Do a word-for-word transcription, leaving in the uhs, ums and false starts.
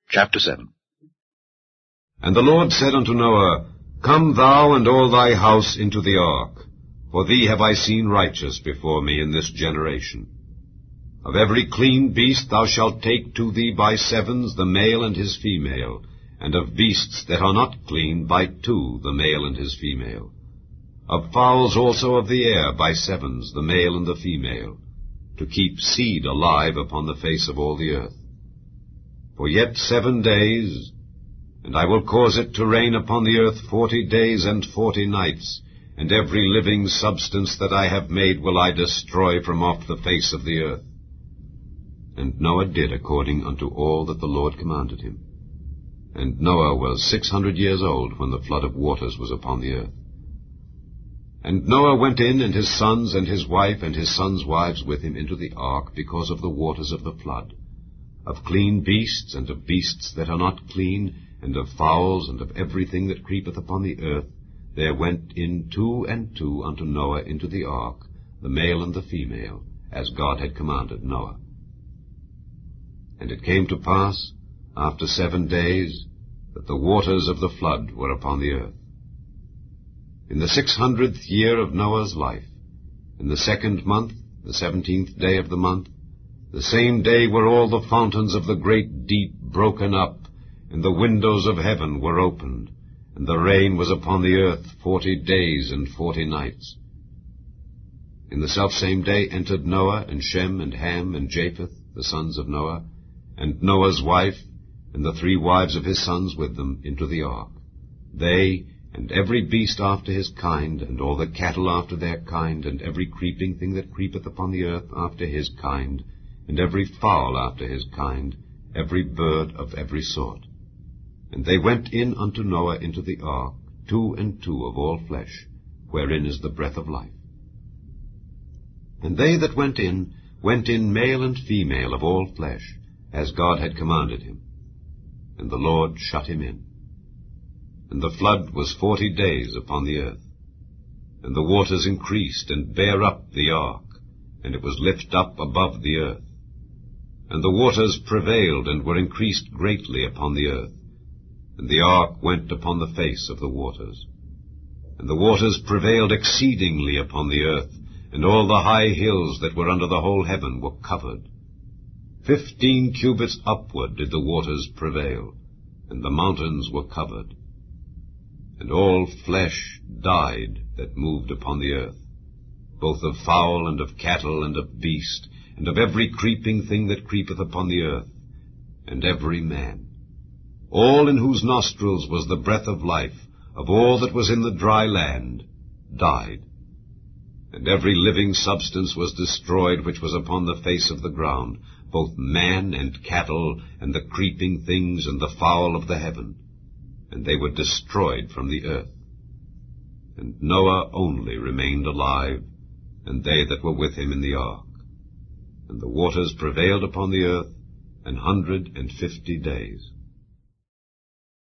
Chapter seven. And the Lord said unto Noah, Come thou and all thy house into the ark, for thee have I seen righteous before me in this generation. Of every clean beast thou shalt take to thee by sevens the male and his female, and of beasts that are not clean by two the male and his female. Of fowls also of the air by sevens the male and the female, to keep seed alive upon the face of all the earth. For yet seven days, and I will cause it to rain upon the earth forty days and forty nights, and every living substance that I have made will I destroy from off the face of the earth. And Noah did according unto all that the Lord commanded him. And Noah was six hundred years old when the flood of waters was upon the earth. And Noah went in, and his sons, and his wife, and his sons' wives with him into the ark, because of the waters of the flood, of clean beasts, and of beasts that are not clean, and of fowls, and of everything that creepeth upon the earth. There went in two and two unto Noah into the ark, the male and the female, as God had commanded Noah. And it came to pass, after seven days, that the waters of the flood were upon the earth. In the six hundredth year of Noah's life, in the second month, the seventeenth day of the month, the same day were all the fountains of the great deep broken up, and the windows of heaven were opened, and the rain was upon the earth forty days and forty nights. In the selfsame day entered Noah, and Shem, and Ham, and Japheth, the sons of Noah, and Noah's wife, and the three wives of his sons with them, into the ark. They, and every beast after his kind, and all the cattle after their kind, and every creeping thing that creepeth upon the earth after his kind, and every fowl after his kind, every bird of every sort. And they went in unto Noah into the ark, two and two of all flesh, wherein is the breath of life. And they that went in, went in male and female of all flesh, as God had commanded him. And the Lord shut him in. And the flood was forty days upon the earth. And the waters increased, and bare up the ark, and it was lift up above the earth. And the waters prevailed, and were increased greatly upon the earth. And the ark went upon the face of the waters. And the waters prevailed exceedingly upon the earth, and all the high hills that were under the whole heaven were covered. Fifteen cubits upward did the waters prevail, and the mountains were covered. And all flesh died that moved upon the earth, both of fowl and of cattle and of beast, and of every creeping thing that creepeth upon the earth, and every man. All in whose nostrils was the breath of life, of all that was in the dry land, died. And every living substance was destroyed which was upon the face of the ground, both man and cattle, and the creeping things, and the fowl of the heaven. And they were destroyed from the earth. And Noah only remained alive, and they that were with him in the ark. And the waters prevailed upon the earth an hundred and fifty days.